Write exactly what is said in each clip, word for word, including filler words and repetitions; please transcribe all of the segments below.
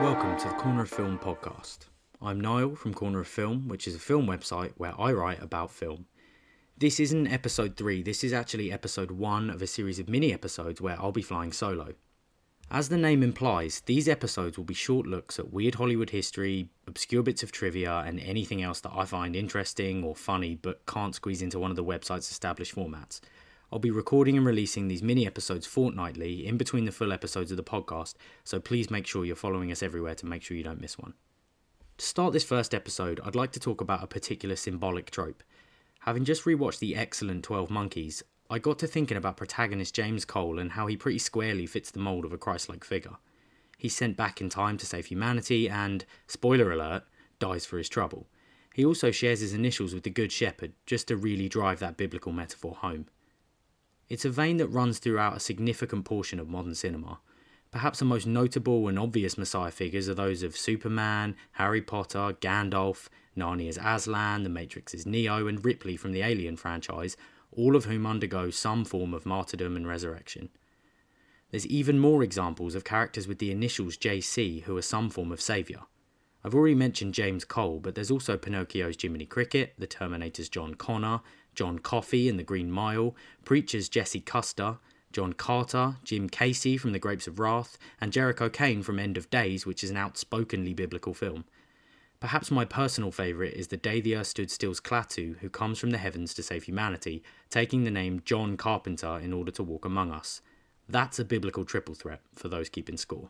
Welcome to the Corner of Film podcast. I'm Niall from Corner of Film, which is a film website where I write about film. This isn't episode three, this is actually episode one of a series of mini episodes where I'll be flying solo. As the name implies, these episodes will be short looks at weird Hollywood history, obscure bits of trivia, and anything else that I find interesting or funny but can't squeeze into one of the website's established formats. I'll be recording and releasing these mini episodes fortnightly in between the full episodes of the podcast, so please make sure you're following us everywhere to make sure you don't miss one. To start this first episode, I'd like to talk about a particular symbolic trope. Having just rewatched the excellent twelve Monkeys, I got to thinking about protagonist James Cole and how he pretty squarely fits the mould of a Christ-like figure. He's sent back in time to save humanity and, spoiler alert, dies for his trouble. He also shares his initials with the Good Shepherd, just to really drive that biblical metaphor home. It's a vein that runs throughout a significant portion of modern cinema. Perhaps the most notable and obvious Messiah figures are those of Superman, Harry Potter, Gandalf, Narnia's Aslan, The Matrix's Neo, and Ripley from the Alien franchise, all of whom undergo some form of martyrdom and resurrection. There's even more examples of characters with the initials J C who are some form of saviour. I've already mentioned James Cole, but there's also Pinocchio's Jiminy Cricket, The Terminator's John Connor, John Coffey in The Green Mile, Preacher's Jesse Custer, John Carter, Jim Casey from The Grapes of Wrath, and Jericho Kane from End of Days, which is an outspokenly biblical film. Perhaps my personal favourite is The Day the Earth Stood Still's Klaatu, who comes from the heavens to save humanity, taking the name John Carpenter in order to walk among us. That's a biblical triple threat, for those keeping score.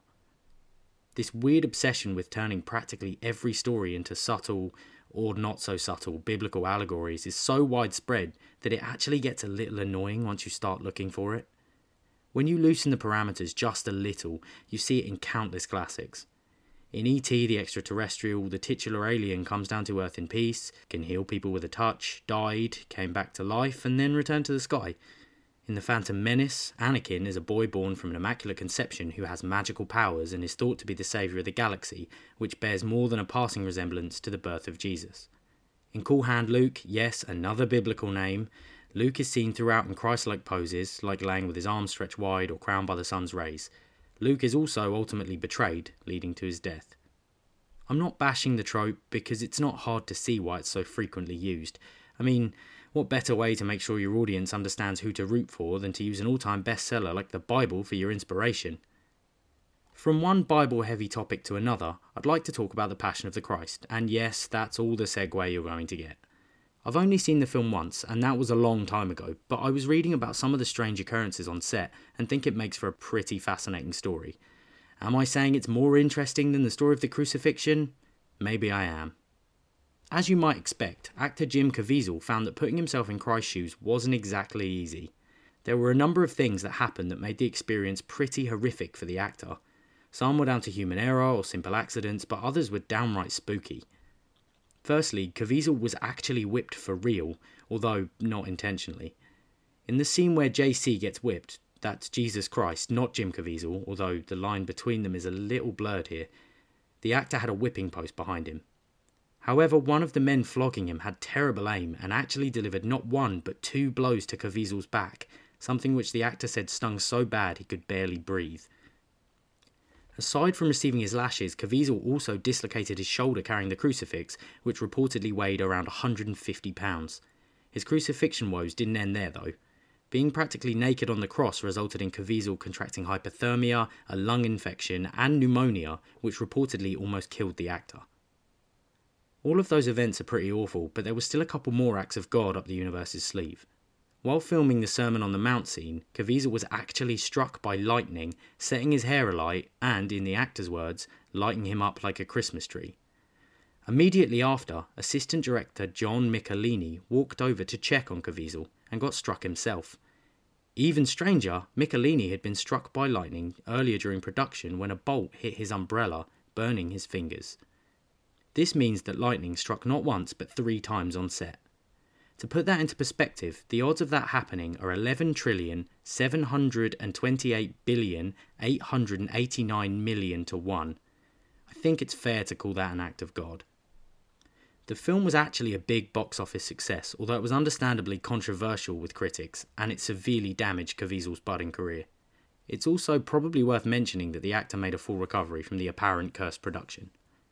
This weird obsession with turning practically every story into subtle, or not so subtle, biblical allegories is so widespread that it actually gets a little annoying once you start looking for it. When you loosen the parameters just a little, you see it in countless classics. In E T the Extraterrestrial, the titular alien comes down to Earth in peace, can heal people with a touch, died, came back to life, and then returned to the sky. In The Phantom Menace, Anakin is a boy born from an immaculate conception who has magical powers and is thought to be the saviour of the galaxy, which bears more than a passing resemblance to the birth of Jesus. In Cool Hand Luke, yes, another biblical name, Luke is seen throughout in Christ-like poses, like laying with his arms stretched wide or crowned by the sun's rays. Luke is also ultimately betrayed, leading to his death. I'm not bashing the trope because it's not hard to see why it's so frequently used. I mean, what better way to make sure your audience understands who to root for than to use an all-time bestseller like the Bible for your inspiration? From one Bible-heavy topic to another, I'd like to talk about the Passion of the Christ, and yes, that's all the segue you're going to get. I've only seen the film once, and that was a long time ago, but I was reading about some of the strange occurrences on set and think it makes for a pretty fascinating story. Am I saying it's more interesting than the story of the crucifixion? Maybe I am. As you might expect, actor Jim Caviezel found that putting himself in Christ's shoes wasn't exactly easy. There were a number of things that happened that made the experience pretty horrific for the actor. Some were down to human error or simple accidents, but others were downright spooky. Firstly, Caviezel was actually whipped for real, although not intentionally. In the scene where J C gets whipped, that's Jesus Christ, not Jim Caviezel, although the line between them is a little blurred here, the actor had a whipping post behind him. However, one of the men flogging him had terrible aim and actually delivered not one but two blows to Caviezel's back, something which the actor said stung so bad he could barely breathe. Aside from receiving his lashes, Caviezel also dislocated his shoulder carrying the crucifix, which reportedly weighed around one hundred fifty pounds. His crucifixion woes didn't end there though. Being practically naked on the cross resulted in Caviezel contracting hypothermia, a lung infection, and pneumonia, which reportedly almost killed the actor. All of those events are pretty awful, but there was still a couple more acts of God up the universe's sleeve. While filming the Sermon on the Mount scene, Caviezel was actually struck by lightning, setting his hair alight and, in the actor's words, lighting him up like a Christmas tree. Immediately after, assistant director John Michelini walked over to check on Caviezel and got struck himself. Even stranger, Michelini had been struck by lightning earlier during production when a bolt hit his umbrella, burning his fingers. This means that lightning struck not once but three times on set. To put that into perspective, the odds of that happening are eleven trillion, seven hundred twenty-eight billion, eight hundred eighty-nine million to one. I think it's fair to call that an act of God. The film was actually a big box office success, although it was understandably controversial with critics, and it severely damaged Caviezel's budding career. It's also probably worth mentioning that the actor made a full recovery from the apparent cursed production.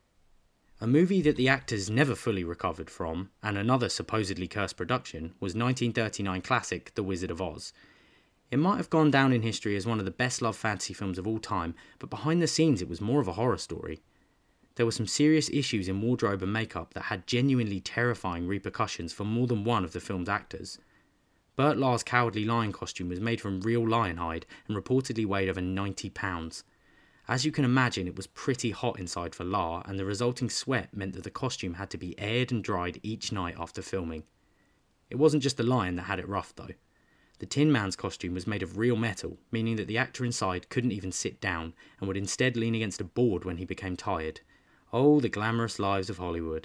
A movie that the actors never fully recovered from, and another supposedly cursed production, was nineteen thirty-nine classic The Wizard of Oz. It might have gone down in history as one of the best-loved fantasy films of all time, but behind the scenes it was more of a horror story. There were some serious issues in wardrobe and makeup that had genuinely terrifying repercussions for more than one of the film's actors. Burt Lahr's Cowardly Lion costume was made from real lion hide and reportedly weighed over ninety pounds. As you can imagine, it was pretty hot inside for Lahr, and the resulting sweat meant that the costume had to be aired and dried each night after filming. It wasn't just the lion that had it rough though. The Tin Man's costume was made of real metal, meaning that the actor inside couldn't even sit down and would instead lean against a board when he became tired. Oh, the glamorous lives of Hollywood.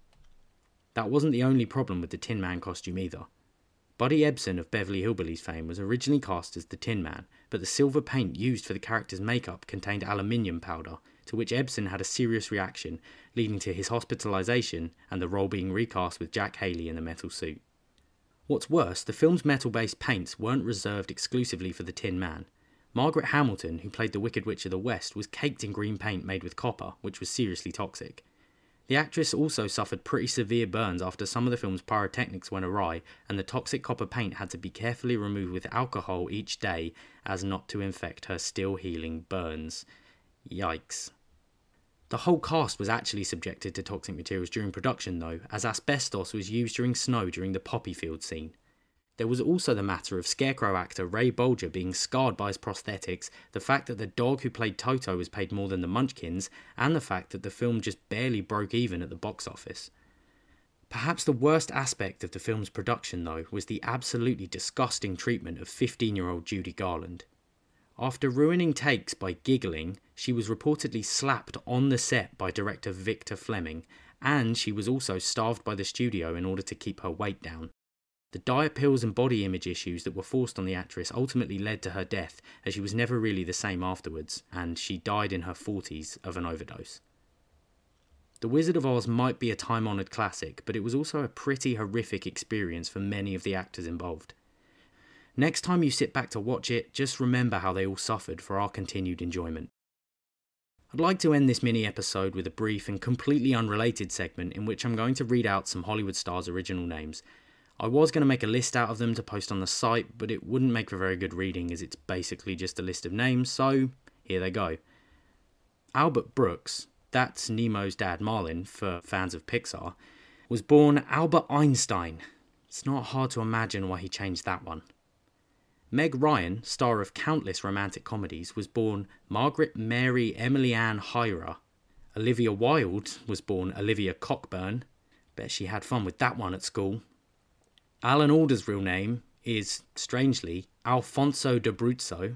That wasn't the only problem with the Tin Man costume either. Buddy Ebsen of Beverly Hillbillies fame was originally cast as the Tin Man, but the silver paint used for the character's makeup contained aluminium powder, to which Ebsen had a serious reaction, leading to his hospitalisation and the role being recast with Jack Haley in the metal suit. What's worse, the film's metal-based paints weren't reserved exclusively for the Tin Man. Margaret Hamilton, who played the Wicked Witch of the West, was caked in green paint made with copper, which was seriously toxic. The actress also suffered pretty severe burns after some of the film's pyrotechnics went awry, and the toxic copper paint had to be carefully removed with alcohol each day as not to infect her still healing burns. Yikes. The whole cast was actually subjected to toxic materials during production though, as asbestos was used during snow during the poppy field scene. There was also the matter of Scarecrow actor Ray Bolger being scarred by his prosthetics, the fact that the dog who played Toto was paid more than the Munchkins, and the fact that the film just barely broke even at the box office. Perhaps the worst aspect of the film's production though was the absolutely disgusting treatment of fifteen-year-old Judy Garland. After ruining takes by giggling, she was reportedly slapped on the set by director Victor Fleming, and she was also starved by the studio in order to keep her weight down. The diet pills and body image issues that were forced on the actress ultimately led to her death, as she was never really the same afterwards, and she died in her forties of an overdose. The Wizard of Oz might be a time-honoured classic, but it was also a pretty horrific experience for many of the actors involved. Next time you sit back to watch it, just remember how they all suffered for our continued enjoyment. I'd like to end this mini-episode with a brief and completely unrelated segment in which I'm going to read out some Hollywood stars' original names. I was going to make a list out of them to post on the site, but it wouldn't make for very good reading as it's basically just a list of names, so here they go. Albert Brooks, that's Nemo's dad Marlin for fans of Pixar, was born Albert Einstein. It's not hard to imagine why he changed that one. Meg Ryan, star of countless romantic comedies, was born Margaret Mary Emily Ann Hyra. Olivia Wilde was born Olivia Cockburn. Bet she had fun with that one at school. Alan Alda's real name is, strangely, Alfonso d'Abruzzo.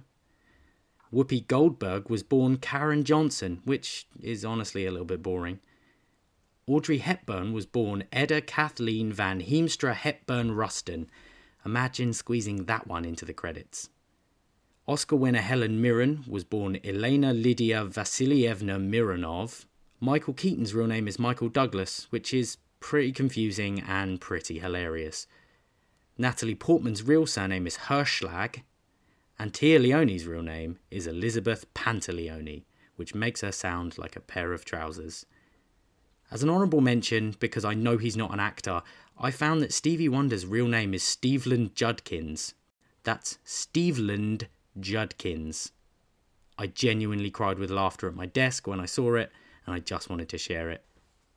Whoopi Goldberg was born Karen Johnson, which is honestly a little bit boring. Audrey Hepburn was born Edda Kathleen Van Heemstra Hepburn Rustin. Imagine squeezing that one into the credits. Oscar winner Helen Mirren was born Elena Lydia Vasilievna Mironov. Michael Keaton's real name is Michael Douglas, which is pretty confusing and pretty hilarious. Natalie Portman's real surname is Hirschlag, and Tia Leone's real name is Elizabeth Pantaleone, which makes her sound like a pair of trousers. As an honourable mention, because I know he's not an actor, I found that Stevie Wonder's real name is Steveland Judkins. That's Steveland Judkins. I genuinely cried with laughter at my desk when I saw it, and I just wanted to share it.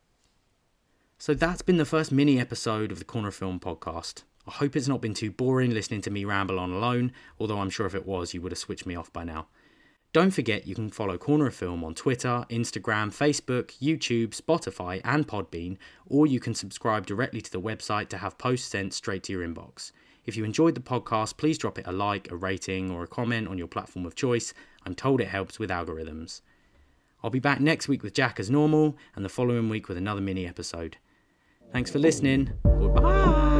So that's been the first mini episode of the Corner of Film podcast. I hope it's not been too boring listening to me ramble on alone, although I'm sure if it was, you would have switched me off by now. Don't forget you can follow Corner of Film on Twitter, Instagram, Facebook, YouTube, Spotify and Podbean, or you can subscribe directly to the website to have posts sent straight to your inbox. If you enjoyed the podcast, please drop it a like, a rating or a comment on your platform of choice. I'm told it helps with algorithms. I'll be back next week with Jack as normal, and the following week with another mini episode. Thanks for listening. Goodbye.